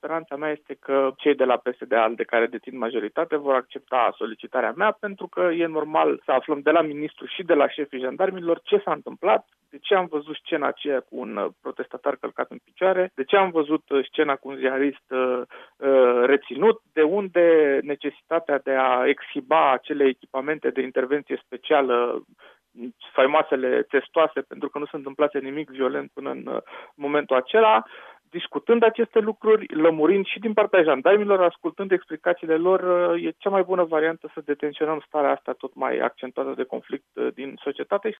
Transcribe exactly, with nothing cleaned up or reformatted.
speranța mea este că cei de la P S D-ALDE care dețin majoritate vor accepta solicitarea mea, pentru că e normal să aflăm de la ministru și de la șefii jandarmilor ce s-a întâmplat, de ce am văzut scena aceea cu un protestatar călcat în picioare, de ce am văzut scena cu un ziarist uh, reținut, de unde necesitatea de a exhiba acele echipamente de intervenție specială, faimoasele testoase, pentru că nu se întâmplase nimic violent până în momentul acela. Discutând aceste lucruri, lămurind și din partea jandarmilor, ascultând explicațiile lor, e cea mai bună variantă să detenționăm starea asta tot mai accentuată de conflict din societate.